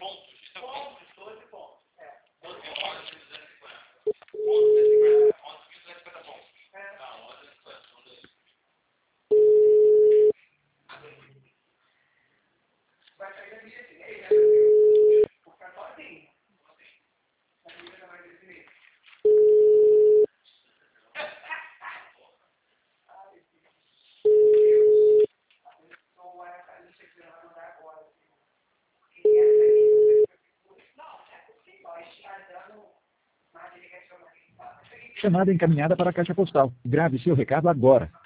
Chamada encaminhada para a caixa postal. Grave seu recado agora.